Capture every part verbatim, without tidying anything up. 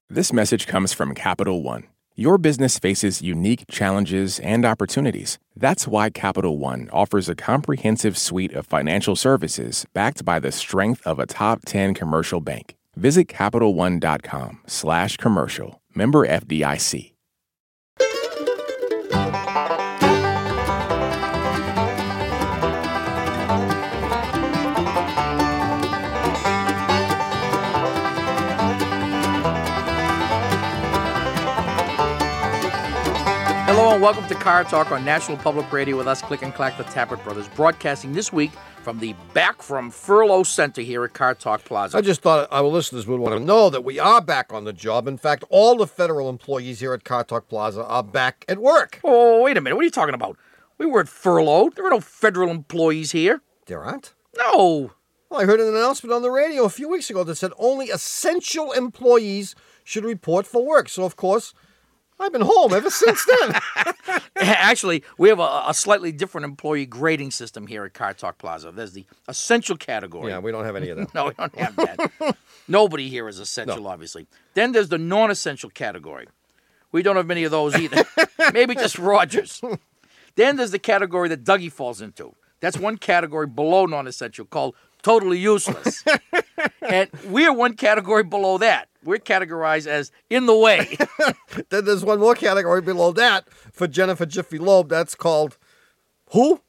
This message comes from Capital One. Your business faces unique challenges and opportunities. That's why Capital One offers a comprehensive suite of financial services backed by the strength of a top ten commercial bank. Visit CapitalOne.com slash commercial. Member F D I C. Hello and welcome to Car Talk on National Public Radio with us, Click and Clack, the Tappert Brothers, broadcasting this week from the Back from Furlough Center here at Car Talk Plaza. I just thought our listeners would want to know that we are back on the job. In fact, all the federal employees here at Car Talk Plaza are back at work. Oh, wait a minute. What are you talking about? We weren't furloughed. There are no federal employees here. There aren't? No. Well, I heard an announcement on the radio a few weeks ago that said only essential employees should report for work. So, of course, I've been home ever since then. Actually, we have a, a slightly different employee grading system here at Car Talk Plaza. There's the essential category. Yeah, we don't have any of that. No, we don't have that. Nobody here is essential, No. obviously. Then there's the non-essential category. We don't have many of those either. Maybe just Rogers. Then there's the category that Dougie falls into. That's one category below non-essential called totally useless. And we're one category below that. We're categorized as in the way. Then there's one more category below that for Jennifer Jiffy Loeb. That's called who?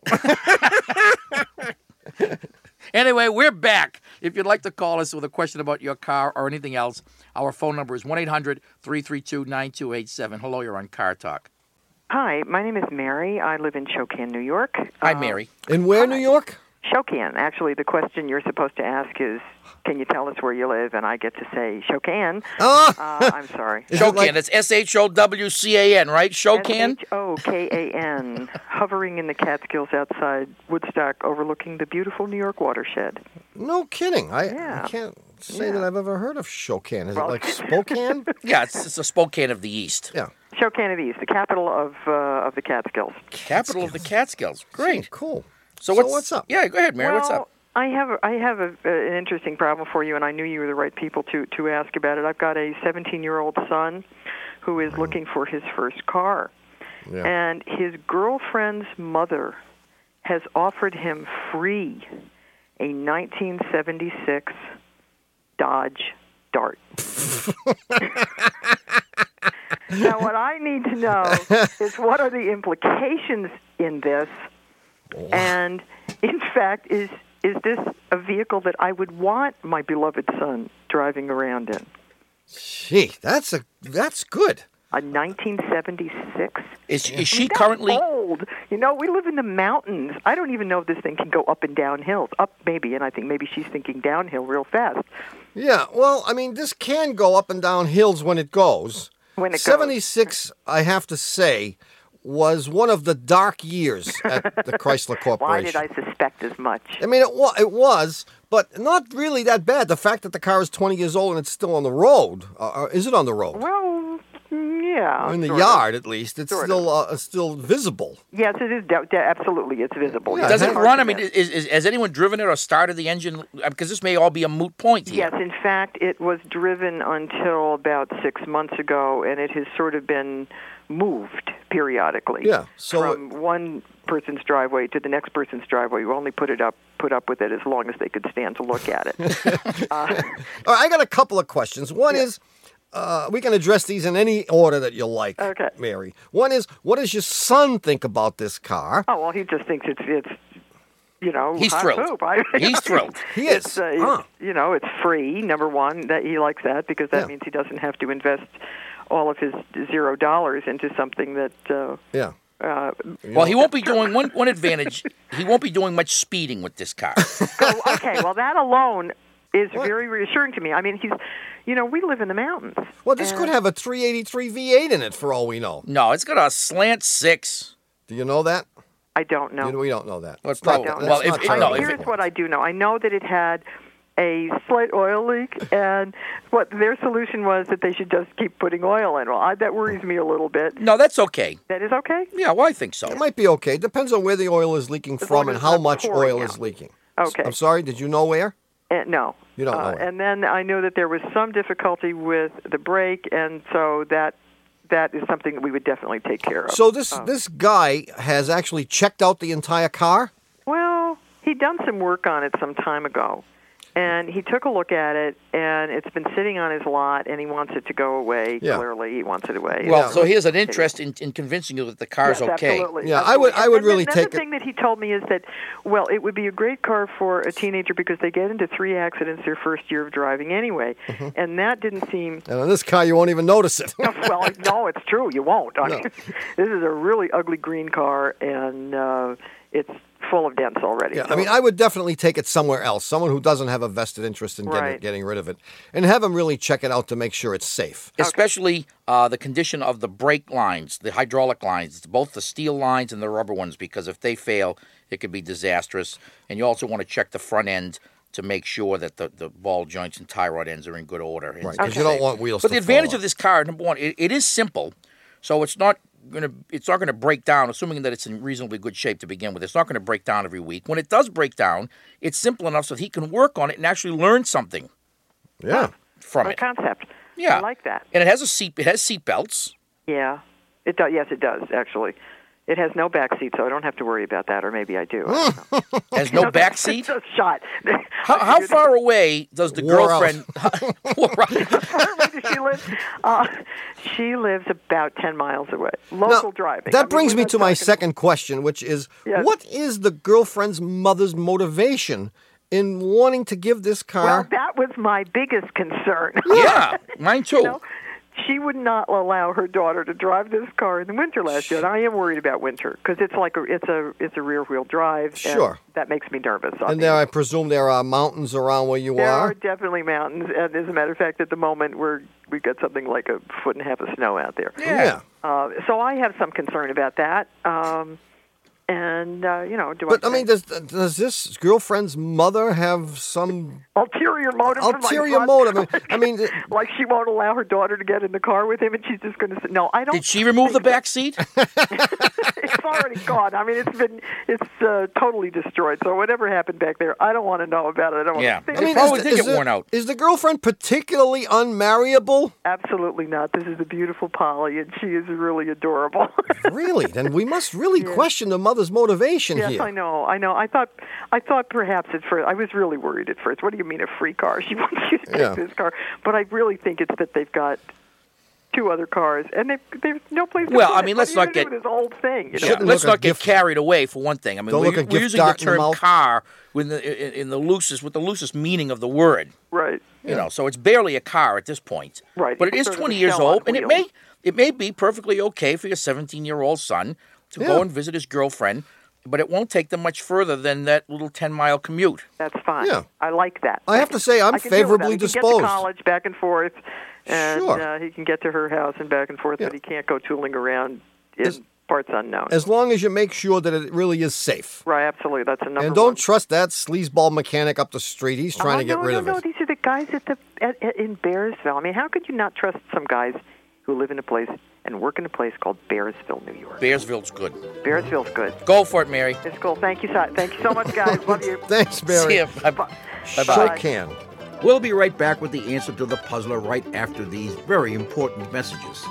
Anyway, we're back. If you'd like to call us with a question about your car or anything else, our phone number is one eight hundred three three two nine two eight seven. Hello, you're on Car Talk. Hi, my name is Mary. I live in Shokan, New York. Hi, Uh, Mary. In where, New York? Shokan. Actually, the question you're supposed to ask is, can you tell us where you live? And I get to say Shokan. Ah! Uh, I'm sorry. Is it Shokan. like- It's S H O W C A N, right? Shokan? S H O K A N, hovering in the Catskills outside Woodstock, overlooking the beautiful New York watershed. No kidding. I, Yeah. I can't say Yeah. that I've ever heard of Shokan. Is Well- it like Spokane? Yeah, it's, it's a Spokane of the East. Yeah. Shokan of the East, the capital of uh, of the Catskills. Capital of the Catskills. Great. Cool. So So what's, what's up? Yeah, go ahead, Mary. well, what's up? I have a, I have a, an interesting problem for you, and I knew you were the right people to, to ask about it. I've got a seventeen-year-old son who is looking for his first car, Yeah. and his girlfriend's mother has offered him free a nineteen seventy-six Dodge Dart. Now, what I need to know is what are the implications in this, and in fact, is is this a vehicle that I would want my beloved son driving around in? Gee, that's a that's good. A nineteen seventy-six? Is, is I mean, she that's currently... old? You know, we live in the mountains. I don't even know if this thing can go up and down hills. Up, maybe, and I think maybe she's thinking downhill real fast. Yeah, well, I mean, this can go up and down hills when it goes. When it goes. seventy-six, I have to say, was one of the dark years at the Chrysler Why Corporation. did I suspect as much? I mean, it, wa- it was, but not really that bad. The fact that the car is twenty years old and it's still on the road. Uh, is it on the road? Well, mm, yeah. in the sort of. yard, at least. It's Sort of. still uh, still visible. Yes, it is. De- de- absolutely, it's visible. Yeah, Does it it has- run? I mean, is, is, has anyone driven it or started the engine? Because this may all be a moot point here. Yes, in fact, it was driven until about six months ago, and it has sort of been moved periodically. Yeah, so from one person's driveway to the next person's driveway. You only put it up, put up with it as long as they could stand to look at it. uh, All right, I got a couple of questions. One Yeah. is, uh, we can address these in any order that you like, Okay. Mary. One is, what does your son think about this car? oh well, he just thinks it's it's. You know, He's hot thrilled. poop. I, He's thrilled. He is. It's, uh, Huh. it's, you know, it's free. Number one, that he likes that because that Yeah. means he doesn't have to invest all of his zero dollars into something that. Uh, Yeah. uh, Well, he won't be doing one one advantage. He won't be doing much speeding with this car. oh, okay, well, that alone is What? very reassuring to me. I mean, he's, you know, we live in the mountains. Well, this and- could have a three eighty-three V eight in it, for all we know. No, it's got a slant six. Do you know that? I don't know. You know, we don't know that. Well, it's It's not- probably- that's well, not if- if- terribly no, I, if here's important. what I do know. I know that it had a slight oil leak, and what their solution was that they should just keep putting oil in. Well, I, that worries me a little bit. No, that's okay. That is okay? Yeah, well, I think so. It might be okay. Depends on where the oil is leaking As from long and as how it's not much pouring oil out. is leaking. Okay. I'm sorry, did you know where? Uh, no. You don't know Uh, it. and then I know that there was some difficulty with the brake, and so that that is something that we would definitely take care of. So this Um, this guy has actually checked out the entire car? Well, he'd done some work on it some time ago, and he took a look at it, and it's been sitting on his lot, and he wants it to go away. Yeah. Clearly, he wants it away. Well, Yeah. so he has an interest in, in convincing you that the car's Yes, okay. Absolutely. Yeah, I would- absolutely. I would And then really another take it- thing that he told me is that, well, it would be a great car for a teenager because they get into three accidents their first year of driving anyway, Mm-hmm. and that didn't seem. And on this car, you won't even notice it. Well, no, it's true. You won't. I No. mean, this is a really ugly green car, and uh, it's full of dents already. Yeah, I So- mean, I would definitely take it somewhere else. Someone who doesn't have a vested interest in getting, Right. getting rid of it. And have them really check it out to make sure it's safe. Especially uh, the condition of the brake lines, the hydraulic lines, both the steel lines and the rubber ones, because if they fail, it could be disastrous. And you also want to check the front end to make sure that the, the ball joints and tie rod ends are in good order. Right, because you don't want wheels But to the advantage fall of this car, number one, it, it is simple, so it's not gonna it's not gonna break down. Assuming that it's in reasonably good shape to begin with, it's not gonna break down every week. When it does break down, it's simple enough so that he can work on it and actually learn something off. Yeah. from a it. concept. Yeah, I like that. And it has a seat. It has seat belts. Yeah, it does. Yes, it does. Actually, it has no back seat, so I don't have to worry about that. Or maybe I do. I don't know. It has no back seat. It's a shot. How, how far away does the Wore out. girlfriend? Wore out. Where does she live? Uh, she lives about ten miles away. Local Now, driving. I that mean, brings we're me not to my talking- second question, which is Yes. what is the girlfriend's mother's motivation in wanting to give this Well, car? that was my biggest concern. Yeah, mine too. You know, she would not allow her daughter to drive this car in the winter last year. And I am worried about winter because it's like a it's a it's a rear wheel drive. and Sure. that makes me nervous. I and mean, there, I presume there are mountains around where you there are. are definitely mountains, and as a matter of fact, at the moment we're we've got something like a foot and a half of snow out there. Yeah. Uh, so I have some concern about that. Um, and uh, you know, do But I? I mean, does does this girlfriend's mother have some ulterior motive. for my ulterior son? motive? I mean, like she won't allow her daughter to get in the car with him, and she's just going to say, "No, I don't." Did she remove the back seat? It's already gone. I mean, it's been it's uh, totally destroyed. So whatever happened back there, I don't want to know about it. I don't want Yeah. to think I mean, about probably it. did get the, worn out. Is the girlfriend particularly unmarriable? Absolutely not. This is the beautiful Polly, and she is really adorable. Really? Then we must really question the mother's motivation Yes, here. I know. I know. I thought, I thought perhaps at first, I was really worried at first. What do you mean a free car? She wants you to take Yeah. this car, but I really think it's that they've got two other cars, and they there's no place. To Well, put I it. mean, What let's are you not gonna get- do with this old thing. You know? Yeah, Shouldn't let's look a not get gift- carried away for one thing. I mean, Don't we're, look a we're gift using the dart in the term mouth. car with the, in, in the loosest with the loosest meaning of the word. Right. You know, so it's barely a car at this point. Right, But it it's is sort of a twenty years shell on old, and it wheels. may it may be perfectly okay for your seventeen-year-old son to Yeah. go and visit his girlfriend, but it won't take them much further than that little ten-mile commute. That's fine. Yeah. I like that. I have to say, I'm I can deal with favorably that. He can disposed. get to college back and forth, and Sure. uh, he can get to her house and back and forth, Yeah. but he can't go tooling around in As- parts unknown. As long as you make sure that it really is safe. right, absolutely. That's a number And don't one. trust that sleazeball mechanic up the street. He's trying oh, to get no, rid no, of no. it. These are the guys at the at, at, in Bearsville. I mean, how could you not trust some guys who live in a place and work in a place called Bearsville, New York? Bearsville's good. Bearsville's good. Go for it, Mary. It's cool. Thank you, so, thank you so much, guys. Love you. Thanks, Mary. See ya. Bye- Bye. Sure Bye-bye. can. We'll be right back with the answer to the puzzler right after these very important messages.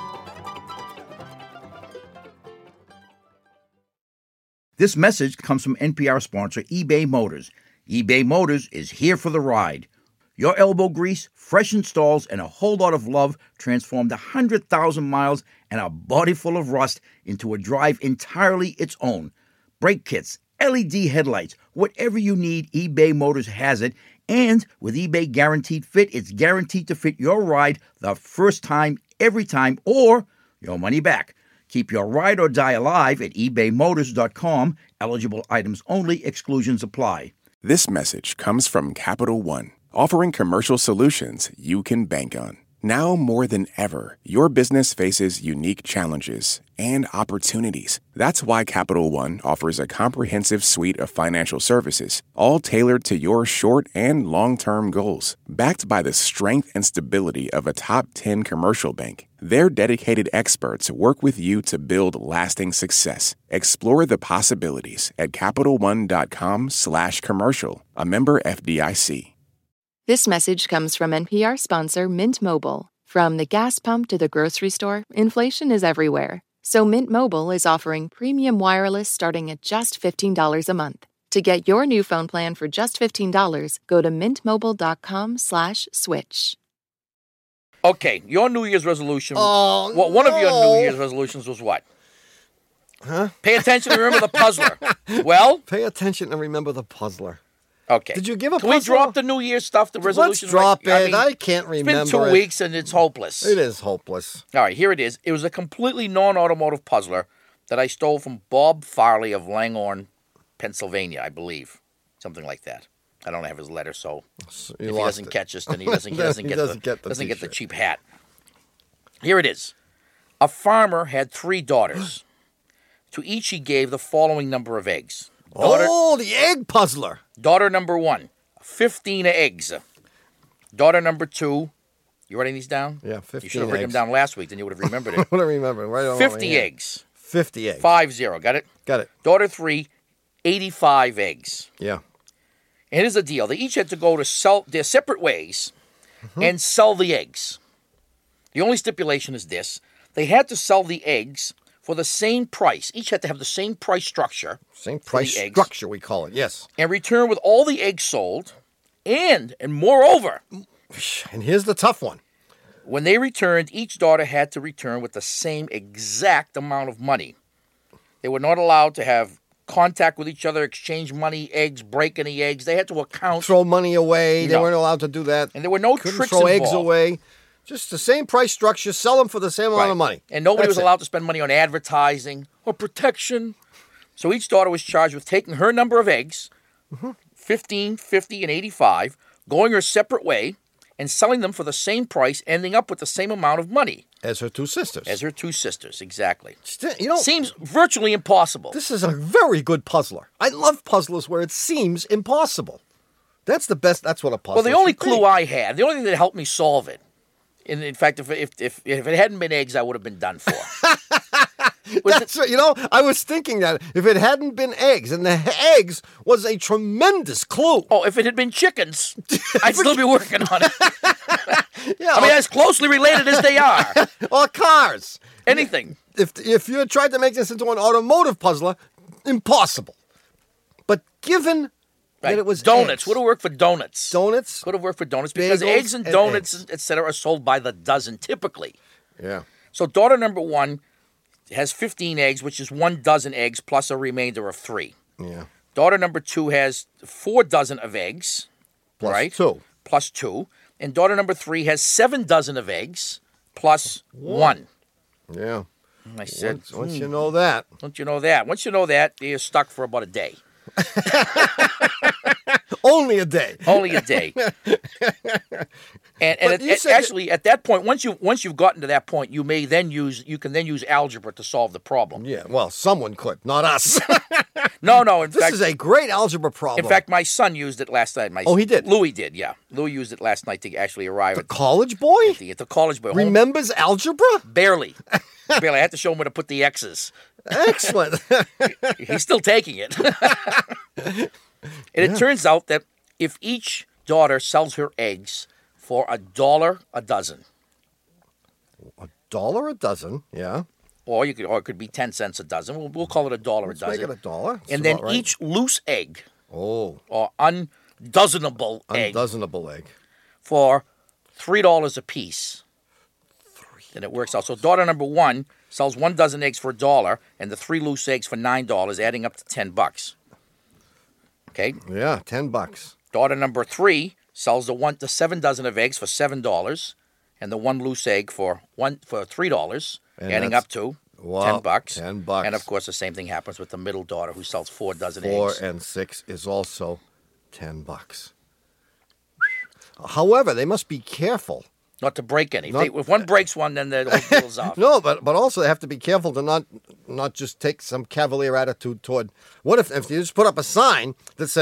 This message comes from N P R sponsor eBay Motors. eBay Motors is here for the ride. Your elbow grease, fresh installs, and a whole lot of love transformed one hundred thousand miles and a body full of rust into a drive entirely its own. Brake kits, L E D headlights, whatever you need, eBay Motors has it. And with eBay Guaranteed Fit, it's guaranteed to fit your ride the first time, every time, or your money back. Keep your ride or die alive at ebay motors dot com. Eligible items only. Exclusions apply. This message comes from Capital One, offering commercial solutions you can bank on. Now more than ever, your business faces unique challenges and opportunities. That's why Capital One offers a comprehensive suite of financial services, all tailored to your short and long-term goals. Backed by the strength and stability of a top ten commercial bank, their dedicated experts work with you to build lasting success. Explore the possibilities at CapitalOne.com slash commercial, a member F D I C. This message comes from N P R sponsor Mint Mobile. From the gas pump to the grocery store, inflation is everywhere. So Mint Mobile is offering premium wireless starting at just fifteen dollars a month. To get your new phone plan for just fifteen dollars, go to mintmobile.com slash switch. Okay, your New Year's resolution. Oh, well, one of your no. New Year's resolutions was what? Huh? Pay attention and remember the puzzler. Well, Pay attention and remember the puzzler. okay. Did you give a Can we puzzle? drop the New Year's stuff, the resolutions? Let's drop right? it. I, mean, can't it's remember. been two it. weeks and it's hopeless. It is hopeless. All right, here it is. It was a completely non-automotive puzzler that I stole from Bob Farley of Langhorne, Pennsylvania, I believe. Something like that. I don't have his letter, so So if you he lost doesn't it. catch us, then he doesn't, he doesn't, He get, doesn't the, get the doesn't get the t-shirt. cheap hat. Here it is. A farmer had three daughters. To each he gave the following number of eggs. Daughter, Oh, the egg puzzler. daughter number one, fifteen eggs. Daughter number two, you writing these down? Yeah, You fifteen should have written eggs. them down last week, then you would have remembered it. What do I remember? Right on fifty my hand. eggs. fifty eggs. Five zero. Got it? Got it. Daughter three, eighty-five eggs. Yeah. And here's the deal. They each had to go to sell their separate ways Mm-hmm. and sell the eggs. The only stipulation is this. They had to sell the eggs for the same price. Each had to have the same price structure Same for price the eggs structure, we call it. Yes. and return with all the eggs sold. And, and moreover, And here's the tough one. when they returned, each daughter had to return with the same exact amount of money. They were not allowed to have contact with each other, exchange money, eggs, break any eggs. They had to account. Throw money away. They No. weren't allowed to do that. And there were no Couldn't tricks throw eggs involved. away. Just the same price structure. Sell them for the same amount Right. of money. And nobody That's was it. allowed to spend money on advertising or protection. So each daughter was charged with taking her number of eggs, Mm-hmm. fifteen, fifty, and eighty-five, going her separate way, and selling them for the same price, ending up with the same amount of money As her two sisters. as her two sisters. Exactly. Still, you know, Seems virtually impossible. this is a very good puzzler. I love puzzlers where it seems impossible. That's the best. That's what a puzzle Well, the only should be. clue I had, the only thing that helped me solve it, and in fact, if if if, if it hadn't been eggs, I would have been done for. was That's right. You know, I was thinking that if it hadn't been eggs, and the eggs was a tremendous clue. Oh, if it had been chickens, I'd still be working on it. Yeah, I mean, as closely related as they are. or cars. Anything. If if you had tried to make this into an automotive puzzler, impossible. But given Right. that it was donuts. eggs, Would have worked for donuts. donuts, Could have worked for donuts because bagels, eggs and and donuts, eggs. et cetera, are sold by the dozen typically. yeah, So daughter number one has fifteen eggs, which is one dozen eggs plus a remainder of three. yeah, Daughter number two has four dozen of eggs, plus right? two. Plus two. And daughter number three has seven dozen of eggs plus one. Yeah. I said, Once, once you know that, don't you know that? Once you know that, you're stuck for about a day. only a day. Only a day. And, and But it, you it- said- actually, at that point, once you once you've gotten to that point, you may then use you can then use algebra to solve the problem. Yeah, well, someone could, not us. No, no. In this fact, is a great algebra problem. in fact, my son used it last night. My Oh, he did? Louis did. Yeah, Louis used it last night to actually arrive the at college boy the, at the college. But home, remembers algebra. barely, barely. I had to show him where to put the X's. Excellent. He's still taking it. And it turns out that if each daughter sells her eggs for a dollar a dozen, Dollar a dozen. Yeah. or you could, or it could be ten cents a dozen. We'll, we'll call it a dollar Let's a make dozen. it a dollar. That's And then about right. each loose egg Oh, or undozenable egg undozenable egg. for three dollars a piece. Then it works out. So daughter number one sells one dozen eggs for a dollar, and the three loose eggs for nine dollars, adding up to ten bucks. Okay. Yeah, ten bucks. Daughter number three sells the one the seven dozen of eggs for seven dollars, and the one loose egg for one for three dollars, And adding that's- up to Wow, ten bucks. ten bucks. And of course, the same thing happens with the middle daughter who sells four dozen Four eggs. and six is also ten bucks. However, they must be careful. Not to break any. If, Not- they, if one breaks one, then the whole deal's off. No, but but also they have to be careful to not not just take some cavalier attitude toward. What if if you just put up a sign that said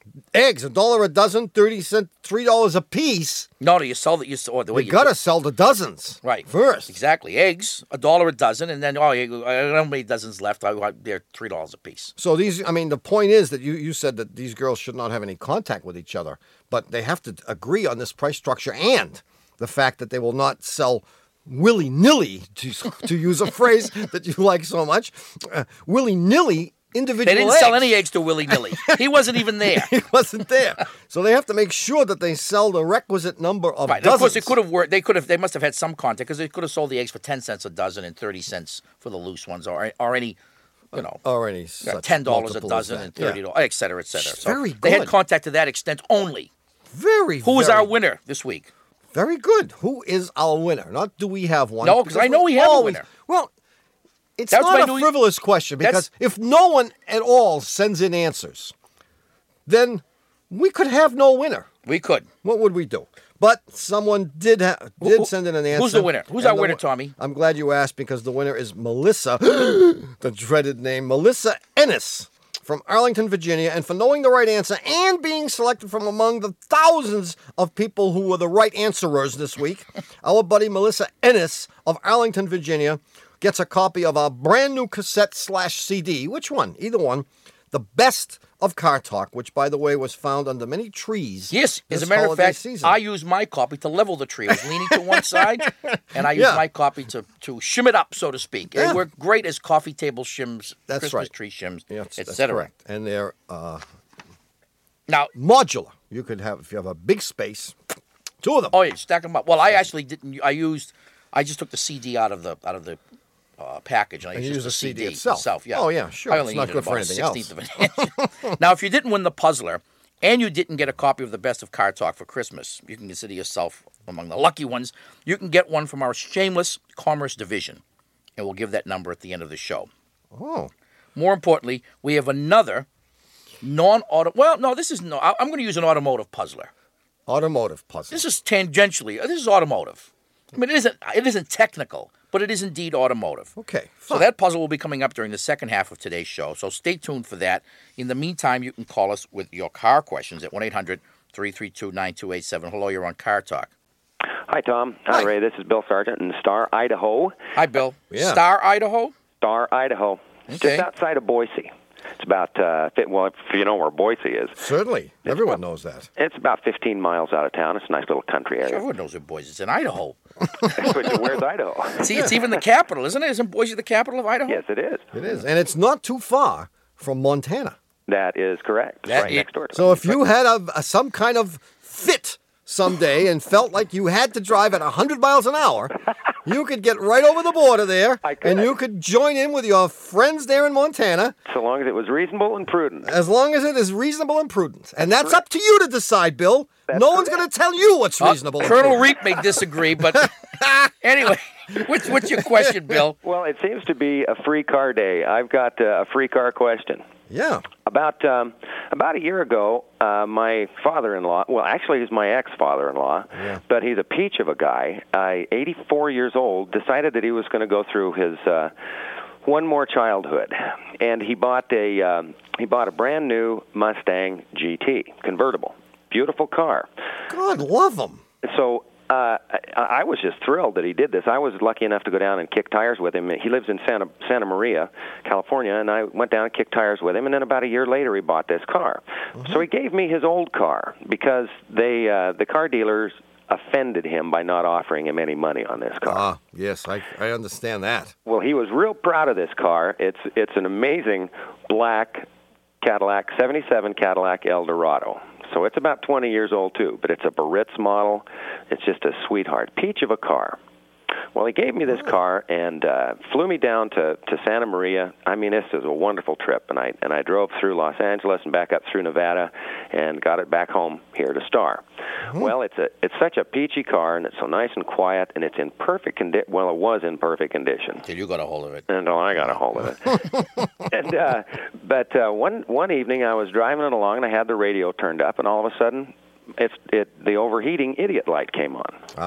Eggs, a dollar a dozen, thirty cents, three dollars a piece. No, no, you sell the you sell, the way You you gotta do- sell the dozens. right First. Exactly. Eggs, a dollar a dozen, and then oh, you- I don't know how many dozens left. I, I, they're three dollars a piece. So these, I mean, the point is that you, you said that these girls should not have any contact with each other, but they have to agree on this price structure and the fact that they will not sell willy-nilly, to, to use a phrase that you like so much, uh, willy-nilly individual They didn't eggs. sell any eggs to willy nilly. He wasn't even there. He wasn't there. So they have to make sure that they sell the requisite number of Right. And dozens. of course, it could have worked. They could have. They must have had some contact because they could have sold the eggs for ten cents a dozen and thirty cents for the loose ones, or or any, you know, Or any yeah, such ten dollars a multiple as dozen that. and thirty dollars, et cetera, et cetera. So Very they had good. contact to that extent only. Very, Who was very, our winner this week? Very good. Who is our winner? Not do we have one? No, 'cause I know we have a always- winner. Well, it's That was not my a new- frivolous question because That's- if no one at all sends in answers, then we could have no winner. We could. What would we do? But someone did ha- Who- did who- send in an answer. who's the winner? Who's And our the winner, wi- Tommy? I'm glad you asked because the winner is Melissa, the dreaded name, Melissa Ennis from Arlington, Virginia. And for knowing the right answer and being selected from among the thousands of people who were the right answerers this week, our buddy Melissa Ennis of Arlington, Virginia, gets a copy of our brand new cassette slash C D. Which one? Either one. The Best of Car Talk, which, by the way, was found under many trees. Yes, as this a matter of holiday fact, season. I used my copy to level the tree. I was leaning to one side, and I used Yeah. my copy to, to shim it up, so to speak. Yeah. They work great as coffee table shims, That's Christmas right. tree shims, Yes, et that's cetera. correct. And they're uh, Now, modular. You could have, if you have a big space, two of them. oh yeah, stack them up. Well, I actually didn't. I used. I just took the C D out of the out of the uh, package, and I And used you just used the the C D itself. Yeah. Oh, yeah, sure. I It's only not needed good for about anything a else. sixteenth of an inch. Now, if you didn't win the puzzler, and you didn't get a copy of the Best of Car Talk for Christmas, you can consider yourself among the lucky ones. You can get one from our Shameless Commerce division, and we'll give that number at the end of the show. Oh, More importantly, we have another non-auto. Well, no, this is no. I- I'm going to use an automotive puzzler. automotive puzzle. This is tangentially. This is automotive. I mean, it isn't. It isn't technical, but it is indeed automotive. Okay, So fine. that puzzle will be coming up during the second half of today's show. So stay tuned for that. In the meantime, you can call us with your car questions at one eight hundred three three two nine two eight seven. Hello, you're on Car Talk. Hi, Tom. Hi, Hi. Ray. This is Bill Sargent in Star, Idaho. Hi, Bill. Yeah. Star, Idaho. Star, Idaho. It's Okay. just outside of Boise. It's about, uh, fi- well, if you know where Boise is, Certainly. Everyone knows that. it's about fifteen miles out of town. It's a nice little country area. Everyone knows where Boise is. It's in Idaho. Which- Where's Idaho? See, it's even the capital, isn't it? Isn't Boise the capital of Idaho? Yes, it is. It is. And it's not too far from Montana. That is correct. It's That right is- next door to So me. if you had a, a some kind of fit someday and felt like you had to drive at one hundred miles an hour, you could get right over the border there I could. and you could join in with your friends there in Montana So long as it was reasonable and prudent. as long as it is reasonable and prudent. And that's up to you to decide, Bill. That's no one's correct. going to tell you what's Uh, reasonable. and Colonel prudent. Reap may disagree, but anyway, what's, what's your question, Bill? Well, it seems to be a free car day. I've got uh, a free car question. Yeah. About um, about a year ago, uh, my father-in-law, well, actually he's my ex-father-in-law, Yeah. but he's a peach of a guy, uh, eighty-four years old, decided that he was going to go through his uh, one more childhood, and he bought a um, he bought a brand new Mustang G T convertible, beautiful car. God love them. So uh, I, I was just thrilled that he did this. I was lucky enough to go down and kick tires with him. He lives in Santa Santa Maria, California, and I went down and kicked tires with him. And then about a year later, he bought this car. Mm-hmm. So he gave me his old car because they uh, the car dealers offended him by not offering him any money on this car. Ah, yes, I, I understand that. Well, he was real proud of this car. It's it's an amazing black Cadillac, seventy-seven Cadillac Eldorado. So it's about twenty years old, too, but it's a Baritz model. It's just a sweetheart, peach of a car. Well, he gave me this car and uh, flew me down to, to Santa Maria. I mean, this was a wonderful trip, and I and I drove through Los Angeles and back up through Nevada, and got it back home here to Star. Well, it's a it's such a peachy car, and it's so nice and quiet, and it's in perfect condition. Well, it was in perfect condition. Till you got a hold of it. Until I got a hold of it. and uh, but uh, one one evening I was driving it along, and I had the radio turned up, and all of a sudden, it's it the overheating idiot light came on. Ah.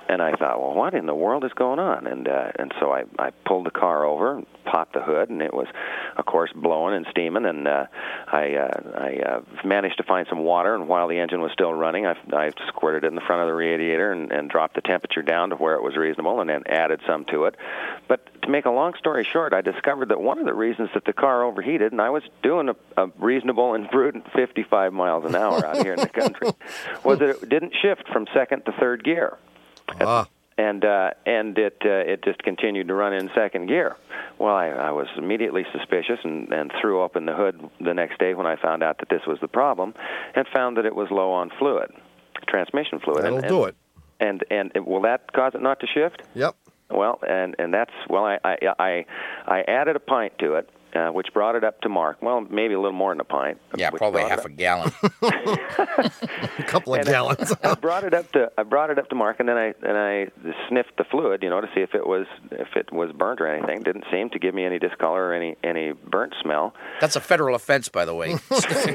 And I thought, well, what in the world is going on? And uh, and so I, I pulled the car over, and popped the hood, and it was, of course, blowing and steaming. And uh, I uh, I uh, managed to find some water, and while the engine was still running, I, I squirted it in the front of the radiator and, and dropped the temperature down to where it was reasonable, and then added some to it. But to make a long story short, I discovered that one of the reasons that the car overheated, and I was doing a, a reasonable and prudent fifty-five miles an hour out here in the country, was that it didn't shift from second to third gear. Ah. And uh, and it uh, it just continued to run in second gear. Well, I, I was immediately suspicious and, and threw open the hood the next day when I found out that this was the problem, and found that it was low on fluid, transmission fluid. That'll and, do it. And, and and will that cause it not to shift? Yep. Well, and, and that's well, I, I I I added a pint to it, uh, which brought it up to mark. Well, maybe a little more than a pint. Yeah, probably half a gallon. A couple of and gallons. I, I brought it up to I brought it up to mark, and then I and I sniffed the fluid, you know, to see if it was if it was burnt or anything. Didn't seem to give me any discolor or any any burnt smell. That's a federal offense, by the way.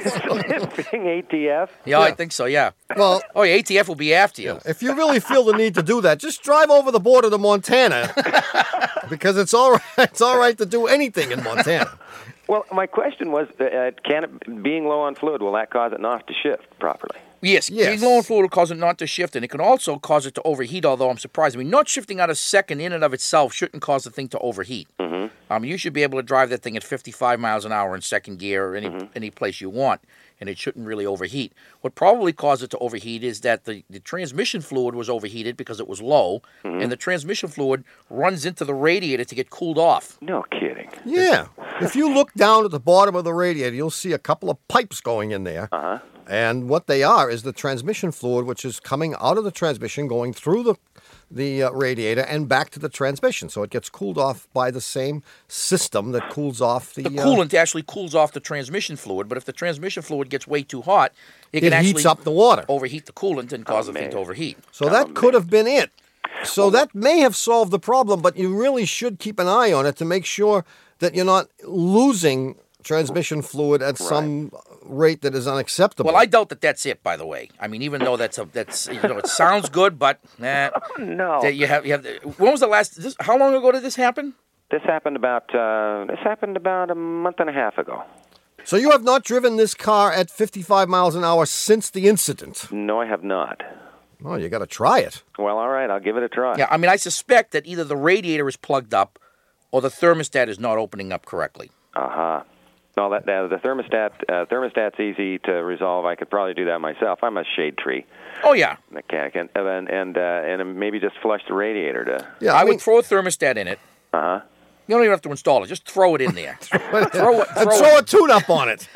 Sniffing A T F. Yeah, I think so. Yeah. Well, Oh, yeah, A T F will be after you. if you really feel the need to do that, just drive over the border to Montana, because it's all right. It's all right to do anything in Montana. Well, my question was, uh, can it, being low on fluid, will that cause it not to shift properly? Yes, Yes. being low on fluid will cause it not to shift, and it can also cause it to overheat, although I'm surprised. I mean, not shifting out of second in and of itself shouldn't cause the thing to overheat. Mm-hmm. Um, you should be able to drive that thing at fifty-five miles an hour in second gear or any, mm-hmm. any place you want, and it shouldn't really overheat. What probably caused it to overheat is that the, the transmission fluid was overheated because it was low, mm-hmm. and the transmission fluid runs into the radiator to get cooled off. No kidding. Yeah. If you look down at the bottom of the radiator, you'll see a couple of pipes going in there. Uh-huh. And what they are is the transmission fluid, which is coming out of the transmission, going through the the uh, radiator and back to the transmission. So it gets cooled off by the same system that cools off the... The uh, coolant actually cools off the transmission fluid, but if the transmission fluid gets way too hot, it, It can actually heats up the water. overheat the coolant and cause Oh, the thing man. to overheat. So that could have been it. So that may have solved the problem, but you really should keep an eye on it to make sure that you're not losing transmission fluid at some rate that is unacceptable. Well, I doubt that that's it. By the way, I mean, even though that's a that's you know it sounds good, but nah, No. that you have you have. When was the last? This, how long ago did this happen? This happened about uh, this happened about a month and a half ago. So you have not driven this car at fifty-five miles an hour since the incident. No, I have not. Oh, you got to try it. Well, all right, I'll give it a try. Yeah, I mean, I suspect that either the radiator is plugged up, or the thermostat is not opening up correctly. Uh huh. No, that, that the thermostat uh, thermostat's easy to resolve. I could probably do that myself. I'm a shade tree Oh yeah, mechanic, and and and, uh, and maybe just flush the radiator to. Yeah, I, I, mean, would throw a thermostat in it. Uh huh. You don't even have to install it; just throw it in there. throw it. Throw, and throw a tune-up on it.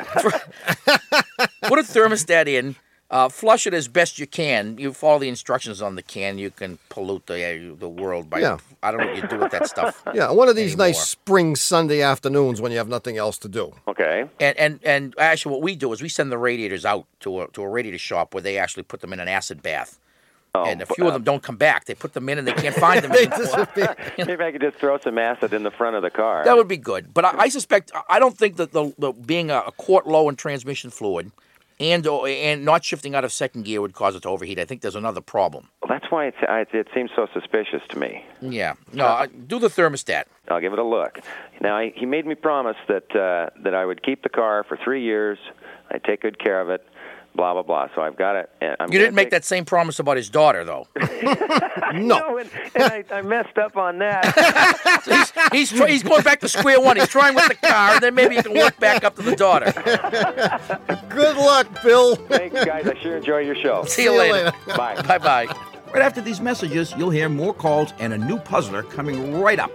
Put a thermostat in. Uh, flush it as best you can. You follow the instructions on the can. You can pollute the uh, the world by. Yeah. I don't know what you do with that stuff. Yeah, one of these Anymore. nice spring Sunday afternoons when you have nothing else to do. Okay. And, and and actually, what we do is we send the radiators out to a to a radiator shop where they actually put them in an acid bath. Oh, And a few of them don't come back. They put them in and they can't find them anymore. Maybe I could just throw some acid in the front of the car. That would be good. But I, I suspect I don't think that the, the being a, a quart low in transmission fluid and or, and not shifting out of second gear would cause it to overheat. I think there's another problem. Well, that's why it's, I, it seems so suspicious to me. Yeah. No, I, do the thermostat. I'll give it a look. Now, I, he made me promise that uh, that I would keep the car for three years. I'd take good care of it. Blah blah blah. So I've got it. And I'm You didn't make take... that same promise about his daughter, though. No. No, and, and I, I messed up on that. So he's he's, try, he's going back to square one. He's trying with the car, and then maybe you can work back up to the daughter. Good luck, Bill. Thanks, guys. I sure enjoy your show. See you later. Bye. Bye bye. Right after these messages, you'll hear more calls and a new puzzler coming right up.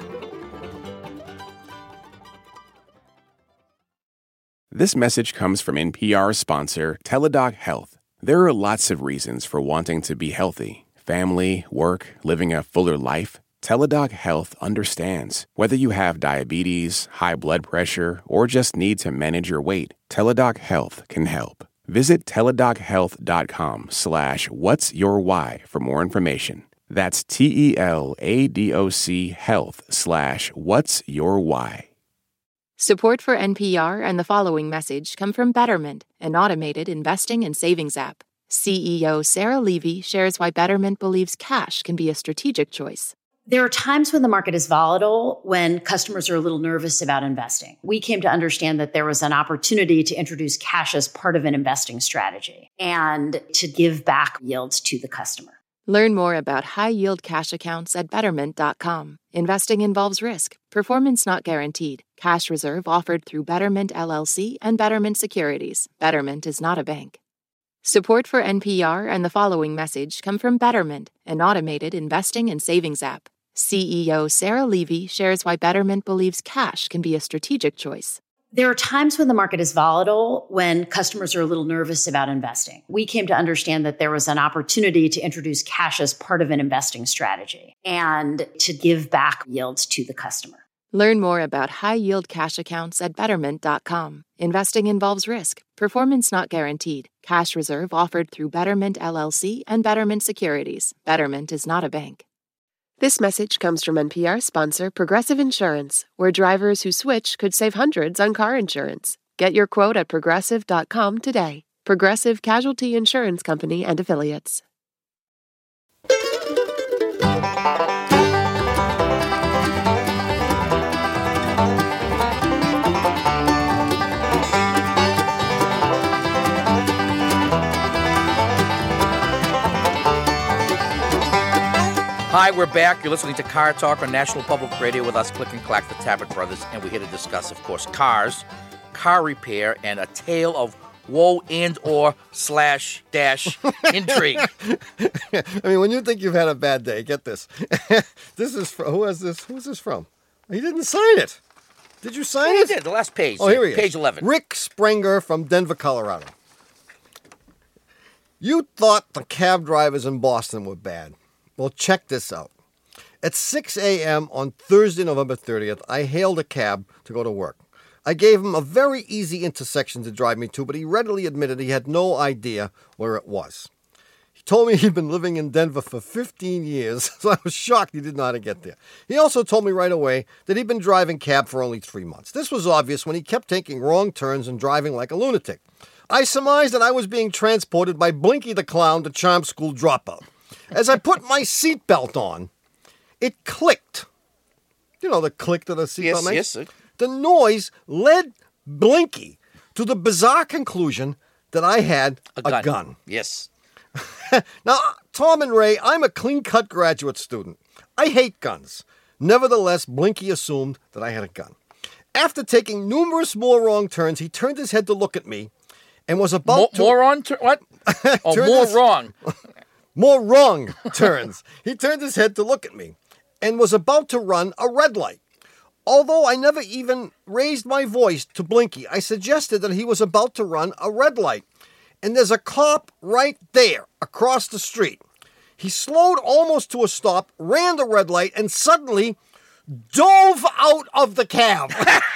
This message comes from N P R sponsor Teladoc Health. There are lots of reasons for wanting to be healthy. Family, work, living a fuller life. Teladoc Health understands. Whether you have diabetes, high blood pressure, or just need to manage your weight, Teladoc Health can help. Visit teladochealth.com slash what's your why for more information. That's T-E-L-A-D-O-C health slash what's your why. Support for N P R and the following message come from Betterment, an automated investing and savings app. C E O Sarah Levy shares why Betterment believes cash can be a strategic choice. There are times when the market is volatile, when customers are a little nervous about investing. We came to understand that there was an opportunity to introduce cash as part of an investing strategy and to give back yields to the customer. Learn more about high-yield cash accounts at betterment dot com. Investing involves risk. Performance not guaranteed. Cash reserve offered through Betterment L L C and Betterment Securities. Betterment is not a bank. Support for N P R and the following message come from Betterment, an automated investing and savings app. C E O Sarah Levy shares why Betterment believes cash can be a strategic choice. There are times when the market is volatile, when customers are a little nervous about investing. We came to understand that there was an opportunity to introduce cash as part of an investing strategy and to give back yields to the customer. Learn more about high-yield cash accounts at betterment dot com. Investing involves risk. Performance not guaranteed. Cash reserve offered through Betterment L L C and Betterment Securities. Betterment is not a bank. This message comes from N P R sponsor Progressive Insurance, where drivers who switch could save hundreds on car insurance. Get your quote at progressive dot com today. Progressive Casualty Insurance Company and Affiliates. Hi, we're back. You're listening to Car Talk on National Public Radio with us, Click and Clack, the Tabbert Brothers, and we're here to discuss, of course, cars, car repair, and a tale of woe and or slash dash intrigue. I mean, when you think you've had a bad day, get this. This is from, who is this? Who's this from? He didn't sign it. Did you sign Yeah, it? I did. The last page. Oh, here he is. Page eleven. Rick Sprenger from Denver, Colorado. You thought the cab drivers in Boston were bad. Well, check this out. At six a.m. on Thursday, November thirtieth, I hailed a cab to go to work. I gave him a very easy intersection to drive me to, but he readily admitted he had no idea where it was. He told me he'd been living in Denver for fifteen years, so I was shocked he didn't know how to get there. He also told me right away that he'd been driving cab for only three months. This was obvious when he kept taking wrong turns and driving like a lunatic. I surmised that I was being transported by Blinky the Clown to Charm School Dropout. As I put my seatbelt on, it clicked. You know the click that a seatbelt Yes, makes? yes, sir. The noise led Blinky to the bizarre conclusion that I had a gun. A gun. Yes. Now, Tom and Ray, I'm a clean-cut graduate student. I hate guns. Nevertheless, Blinky assumed that I had a gun. After taking numerous more wrong turns, he turned his head to look at me and was about More, to... more on... Tur- what? Oh, Turn more this- wrong. More wrong turns. He turned his head to look at me and was about to run a red light. Although I never even raised my voice to Blinky, I suggested that he was about to run a red light. And there's a cop right there across the street. He slowed almost to a stop, ran the red light, and suddenly dove out of the cab.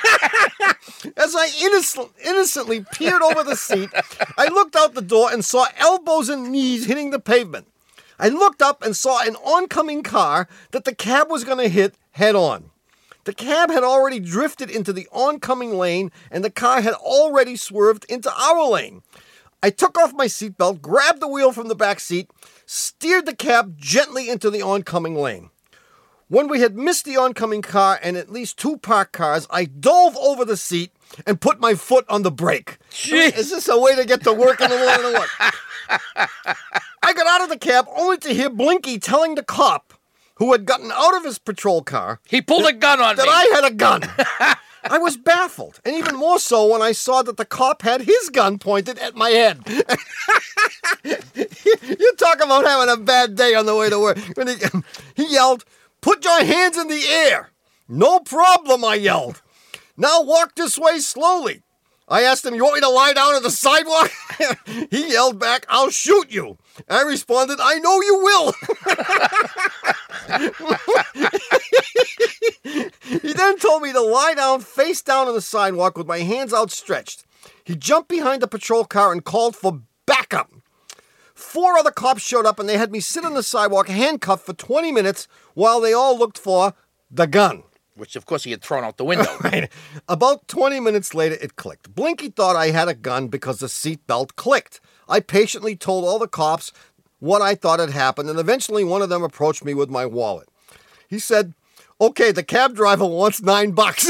As I innocent, innocently peered over the seat, I looked out the door and saw elbows and knees hitting the pavement. I looked up and saw an oncoming car that the cab was going to hit head on. The cab had already drifted into the oncoming lane, and the car had already swerved into our lane. I took off my seatbelt, grabbed the wheel from the back seat, steered the cab gently into the oncoming lane. When we had missed the oncoming car and at least two parked cars, I dove over the seat and put my foot on the brake. Jeez. Is this a way to get to work in the morning or what? I got out of the cab only to hear Blinky telling the cop, who had gotten out of his patrol car, He pulled that, a gun on that me. I had a gun. I was baffled, and even more so when I saw that the cop had his gun pointed at my head. You talk about having a bad day on the way to work. When he, he yelled, "Put your hands in the air." "No problem," I yelled. "Now walk this way slowly." I asked him, "You want me to lie down on the sidewalk?" He yelled back, "I'll shoot you." I responded, "I know you will." He then told me to lie down face down on the sidewalk with my hands outstretched. He jumped behind the patrol car and called for backup. Four other cops showed up and they had me sit on the sidewalk handcuffed for twenty minutes while they all looked for the gun. which, of course, he had thrown out the window. Right. About twenty minutes later, it clicked. Blinky thought I had a gun because the seatbelt clicked. I patiently told all the cops what I thought had happened, and eventually one of them approached me with my wallet. He said, okay, the cab driver wants nine bucks.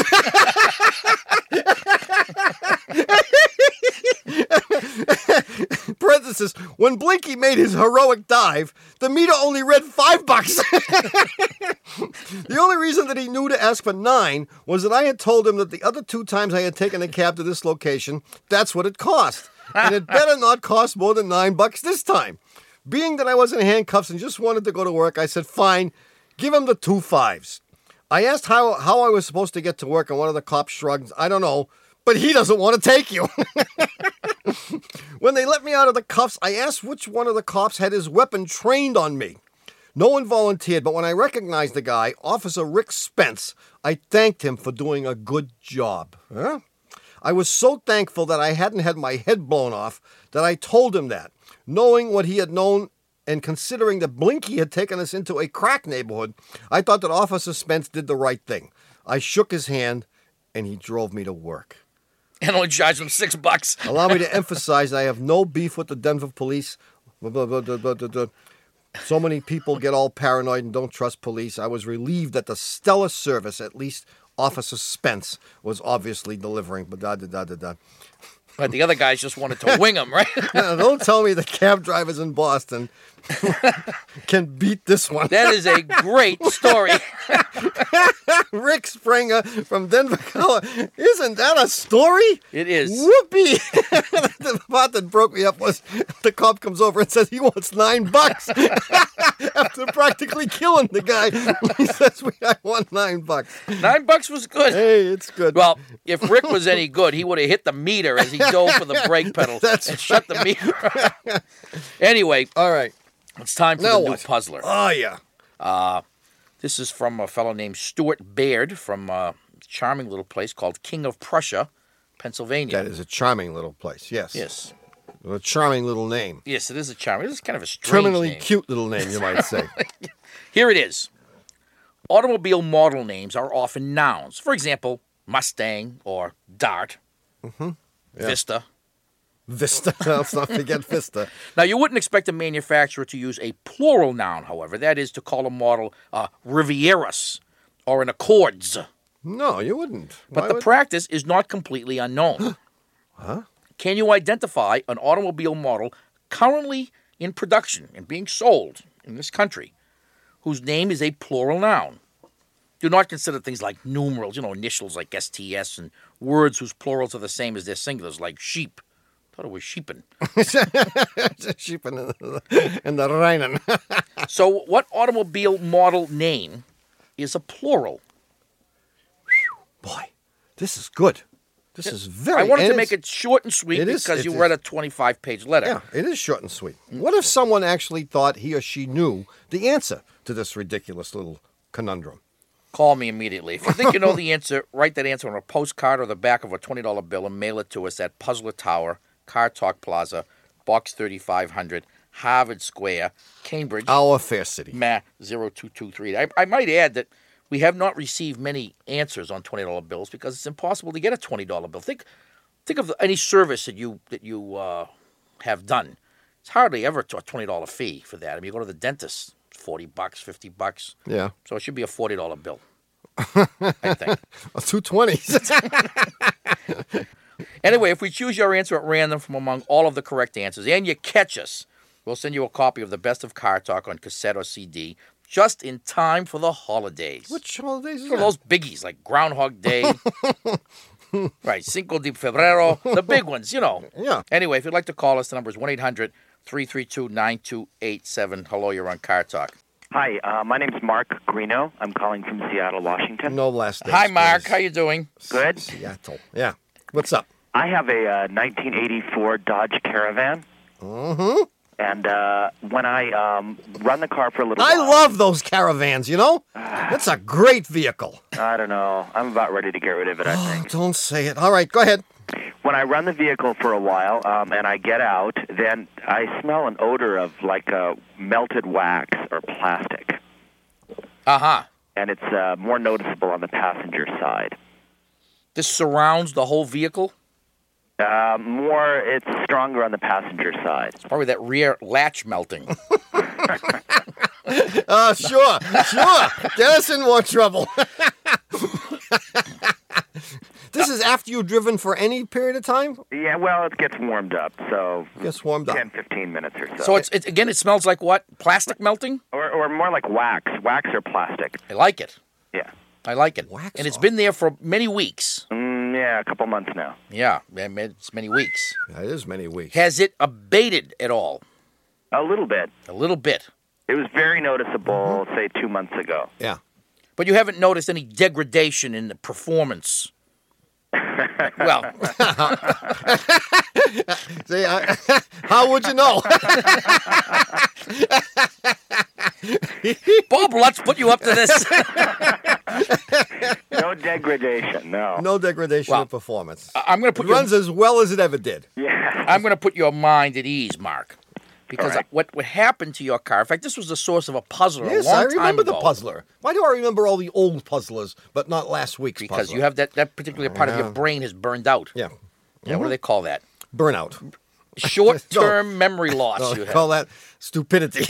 Parenthesis, when Blinky made his heroic dive, the meter only read five bucks. The only reason that he knew to ask for nine was that I had told him that the other two times I had taken a cab to this location, that's what it cost. And it better not cost more than nine bucks this time. Being that I was in handcuffs and just wanted to go to work, I said, fine, give him the two fives. I asked how, how I was supposed to get to work, and one of the cops shrugged, I don't know, but he doesn't want to take you. When they let me out of the cuffs, I asked which one of the cops had his weapon trained on me. No one volunteered, but when I recognized the guy, Officer Rick Spence, I thanked him for doing a good job. Huh? I was so thankful that I hadn't had my head blown off that I told him that. Knowing what he had known and considering that Blinky had taken us into a crack neighborhood, I thought that Officer Spence did the right thing. I shook his hand, and he drove me to work. And only charged him six bucks. Allow me to emphasize I have no beef with the Denver police. So many people get all paranoid and don't trust police. I was relieved that the stellar service, at least Officer Spence, was obviously delivering. But da da da da da. But the other guys just wanted to wing him, right? Now, don't tell me the cab drivers in Boston can beat this one. That is a great story. Rick Springer from Denver, Colorado. Isn't that a story? It is. Whoopee! The part that broke me up was the cop comes over and says he wants nine bucks. After practically killing the guy, he says, we, I want nine bucks. Nine bucks was good. Hey, it's good. Well, if Rick was any good, he would have hit the meter as he dove for the brake pedal That's and right. shut the meter. Anyway, All right. it's time for Now the new what? puzzler. Oh, yeah. This is from a fellow named Stuart Baird from a charming little place called King of Prussia, Pennsylvania. That is a charming little place, yes. Yes. A charming little name. Yes, it is a charming. It is kind of a strange Terminally name. cute little name, you might say. Here it is. Automobile model names are often nouns. For example, Mustang or Dart, Mm-hmm. Yeah. Vista. Vista. Let's not forget Vista. Now, you wouldn't expect a manufacturer to use a plural noun, however. That is to call a model a Rivieras or an Accords. No, you wouldn't. But Why the would- practice is not completely unknown. Huh? Can you identify an automobile model currently in production and being sold in this country whose name is a plural noun? Do not consider things like numerals, you know, initials like S T S, and words whose plurals are the same as their singulars, like sheep. I thought it was sheepen. Sheep in the, in the Rhinen. So what automobile model name is a plural? Boy, this is good. This is very... I wanted and to make it's- it short and sweet it is- because it you is- read a twenty-five page letter. Yeah, it is short and sweet. What if someone actually thought he or she knew the answer to this ridiculous little conundrum? Call me immediately. If you think you know the answer, write that answer on a postcard or the back of a twenty dollar bill and mail it to us at Puzzler Tower, Car Talk Plaza, Box thirty-five hundred, Harvard Square, Cambridge, Our fair city. Ma zero two two three. I, I might add that we have not received many answers on twenty dollar bills because it's impossible to get a twenty dollar bill. Think think of any service that you that you uh, have done. It's hardly ever a twenty dollar fee for that. I mean, you go to the dentist, forty bucks, fifty bucks. Yeah. So it should be a forty dollar bill, I think. Two twenties. Anyway, if we choose your answer at random from among all of the correct answers and you catch us, we'll send you a copy of the Best of Car Talk on cassette or C D just in time for the holidays. Which holidays is For that? those biggies like Groundhog Day, right, Cinco de Febrero, the big ones, you know. Yeah. Anyway, if you'd like to call us, the number is one eight hundred three three two nine two eight seven. Hello, you're on Car Talk. Hi, uh, my name's Mark Greeno. I'm calling from Seattle, Washington. No last names. Hi, Mark. please. How you doing? Good. Seattle. Yeah. What's up? I have a uh, nineteen eighty-four Dodge Caravan, Mm-hmm. and uh, when I um, run the car for a little I while... love those caravans, you know? That's a great vehicle. I don't know. I'm about ready to get rid of it, I Oh, think. don't say it. All right, go ahead. When I run the vehicle for a while um, and I get out, then I smell an odor of like uh, melted wax or plastic. Uh-huh. and it's uh, more noticeable on the passenger side. This surrounds the whole vehicle? Uh, more, it's stronger on the passenger side. It's probably that rear latch melting. Uh, sure, sure. Get us in more trouble. This is after you've driven for any period of time? Yeah, well, it gets warmed up, so Gets warmed up. ten, fifteen minutes or so. So it's, it's again, it smells like what? Plastic melting? Or, or more like wax. Wax or plastic. I like it. Yeah. I like it. Wax and it's off. been there for many weeks. Mm, yeah, a couple months now. Yeah, it's many weeks. That is many weeks. Has it abated at all? A little bit. A little bit. It was very noticeable, say, two months ago. Yeah. But you haven't noticed any degradation in the performance? Well, See, I, how would you know? Bob Lutz put you up to this. No degradation, no. No degradation Well, in performance. I'm going to put It your, runs as well as it ever did. Yeah. I'm going to put your mind at ease, Mark, because All right. what what happened to your car? In fact, this was the source of a puzzler Yes, a long I time remember the ago. puzzler. Why do I remember all the old puzzlers, but not last week's Because puzzler? you have that that particular part of your brain has burned out. Yeah. Yeah, what do they call that? Burnout. Short-term memory loss. No, you have. call that stupidity.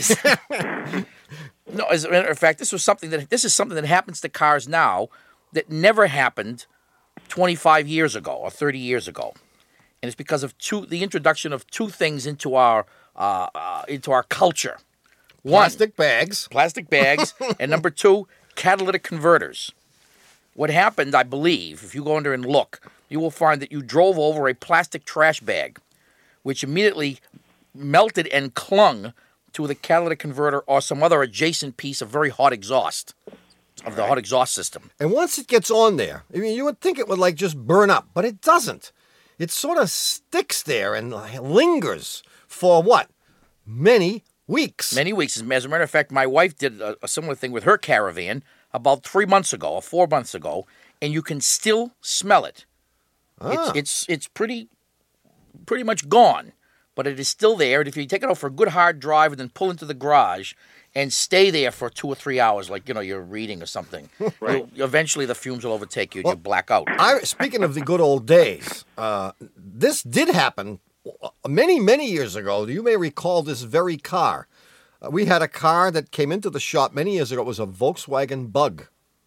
No, as a matter of fact, this was something that this is something that happens to cars now that never happened twenty-five years ago or thirty years ago, and it's because of two the introduction of two things into our uh, uh, into our culture. One, Plastic bags. plastic bags, and number two, catalytic converters. What happened, I believe, if you go under and look, you will find that you drove over a plastic trash bag, which immediately melted and clung to the catalytic converter or some other adjacent piece of very hot exhaust, of the hot exhaust system. And once it gets on there, I mean, you would think it would like just burn up, but it doesn't. It sort of sticks there and lingers for what? Many weeks. Many weeks. As a matter of fact, my wife did a, a similar thing with her Caravan about three months ago or four months ago, and you can still smell it. Ah. It's it's it's pretty pretty much gone, but it is still there. And if you take it out for a good hard drive and then pull into the garage and stay there for two or three hours, like you know you're reading or something, Right. you'll- eventually the fumes will overtake you and Well, you black out. I, speaking of the good old days, uh, this did happen many, many years ago. You may recall this very car. Uh, we had a car that came into the shop many years ago. It was a Volkswagen Bug.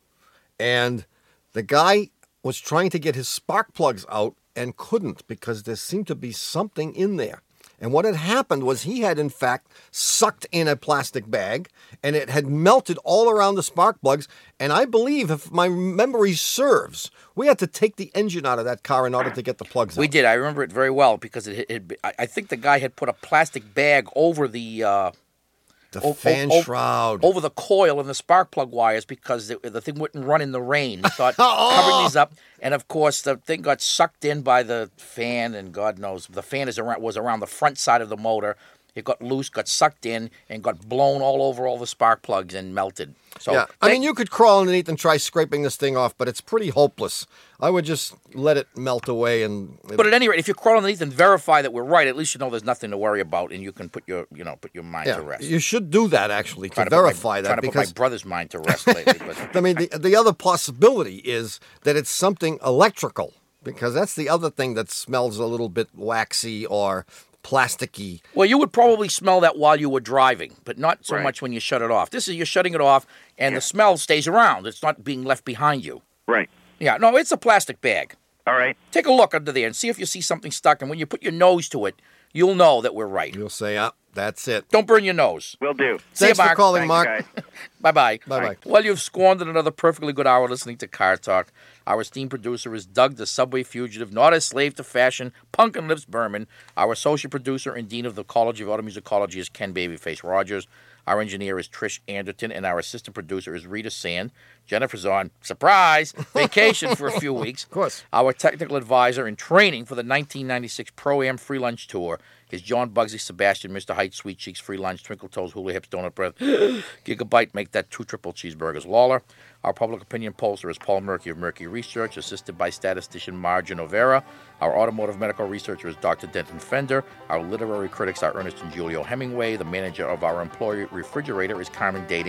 And the guy was trying to get his spark plugs out and couldn't because there seemed to be something in there. And what had happened was he had, in fact, sucked in a plastic bag and it had melted all around the spark plugs. And I believe, if my memory serves, we had to take the engine out of that car in order to get the plugs out. We did. I remember it very well because it had. I I think the guy had put a plastic bag over the. Uh, The o- o- fan o- shroud. over the coil and the spark plug wires because the, the thing wouldn't run in the rain. He thought Oh! covering these up, and of course the thing got sucked in by the fan, and God knows the fan is around, was around the front side of the motor. It got loose, got sucked in, and got blown all over all the spark plugs and melted. So yeah, I mean, you could crawl underneath and try scraping this thing off, but it's pretty hopeless. I would just let it melt away and. But at any rate, if you crawl underneath and verify that we're right, at least you know there's nothing to worry about, and you can put your, you know, put your mind yeah, to rest. you should do that actually to Trying put my- verify that trying to because put my brother's mind to rest lately. But I mean, the, the other possibility is that it's something electrical, because that's the other thing that smells a little bit waxy or plasticky. well, you would probably smell that while you were driving, but not so Right. much when you shut it off. This is you're shutting it off, and the smell stays around. It's not being left behind you. Right. Yeah, no, it's a plastic bag. All right. Take a look under there and see if you see something stuck, and when you put your nose to it, you'll know that we're right. You'll say, ah, that's it. Don't burn your nose. Will do. See you, Thanks for Mark. calling, Thanks, Mark. guys. Bye-bye. Bye-bye. Well, you've squandered another perfectly good hour listening to Car Talk. Our esteemed producer is Doug, the Subway Fugitive, not a slave to fashion, Punk and Lips Berman. Our associate producer and dean of the College of Automusicology is Ken Babyface Rogers. Our engineer is Trish Anderton, and our assistant producer is Rita Sand. Jennifer's on, surprise, vacation for a few weeks. Of course. Our technical advisor in training for the nineteen ninety-six Pro-Am Free Lunch Tour is John Bugsy Sebastian, Mister Height, Sweet Cheeks, Free Lunch, Twinkle Toes, Hula Hips, Donut Breath, Gigabyte, make that two triple cheeseburgers. Lawler. Our public opinion pollster is Paul Murky of Murky Research, assisted by statistician Margin Overa. Our automotive medical researcher is Doctor Denton Fender. Our literary critics are Ernest and Julio Hemingway. The manager of our employee refrigerator is Carmen Dating.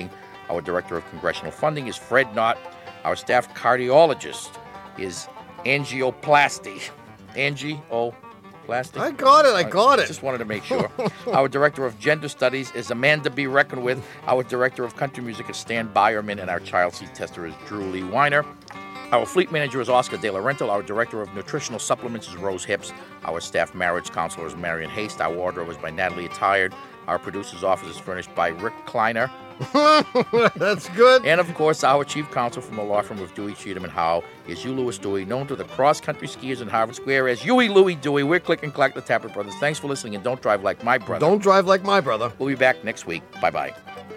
Our Director of Congressional Funding is Fred Knott. Our staff cardiologist is angioplasty. Angioplasty? I got it, I got it. Just wanted to make sure. Our Director of Gender Studies is Amanda B. Reckoned with. Our Director of Country Music is Stan Byerman, and our child seat tester is Drew Lee Weiner. Our fleet manager is Oscar De Laurentiis. Our director of nutritional supplements is Rose Hips. Our staff marriage counselor is Marion Haste. Our wardrobe is by Natalie Attired. Our producer's office is furnished by Rick Kleiner. That's good. And, of course, our chief counsel from the law firm of Dewey, Cheatham and Howe is Hugh Lewis Dewey, known to the cross-country skiers in Harvard Square as Huey Louie Dewey. We're Click and Clack, the Tapper Brothers. Thanks for listening, and don't drive like my brother. Don't drive like my brother. We'll be back next week. Bye-bye.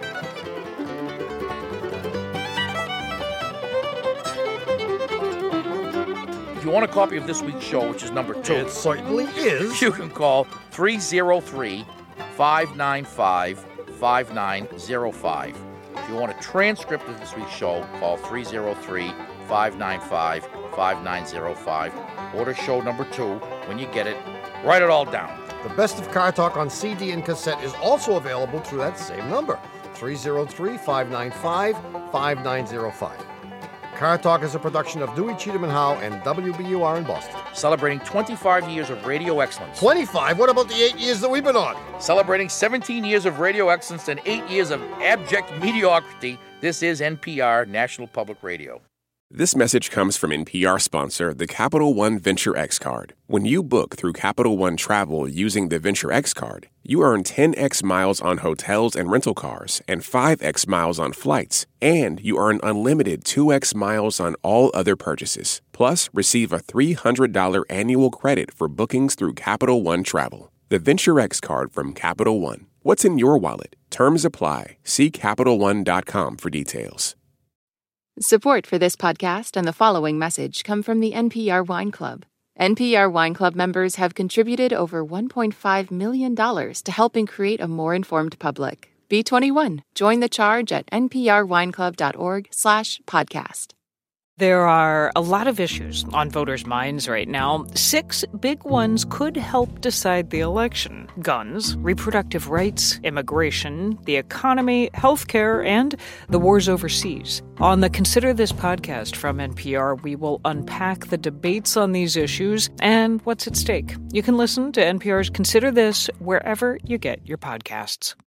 If you want a copy of this week's show, which is number two, it certainly is. You can call three oh three, five nine five, five nine oh five. If you want a transcript of this week's show, call three oh three, five nine five, five nine oh five. Order show number two. When you get it, write it all down. The Best of Car Talk on C D and cassette is also available through that same number, three oh three, five nine five, five nine oh five. Car Talk is a production of Dewey, Cheatham and Howe and W B U R in Boston. Celebrating twenty-five years of radio excellence. twenty-five? What about the eight years that we've been on? Celebrating seventeen years of radio excellence and eight years of abject mediocrity. This is N P R, National Public Radio. This message comes from N P R sponsor, the Capital One Venture X Card. When you book through Capital One Travel using the Venture X Card, you earn ten x miles on hotels and rental cars and five x miles on flights, and you earn unlimited two x miles on all other purchases. Plus, receive a three hundred dollars annual credit for bookings through Capital One Travel. The Venture X Card from Capital One. What's in your wallet? Terms apply. See Capital One dot com for details. Support for this podcast and the following message come from the N P R Wine Club. N P R Wine Club members have contributed over one point five million dollars to helping create a more informed public. Be twenty-one. Join the charge at nprwineclub.org slash podcast. There are a lot of issues on voters' minds right now. Six big ones could help decide the election: guns, reproductive rights, immigration, the economy, healthcare, and the wars overseas. On the Consider This podcast from N P R, we will unpack the debates on these issues and what's at stake. You can listen to N P R's Consider This wherever you get your podcasts.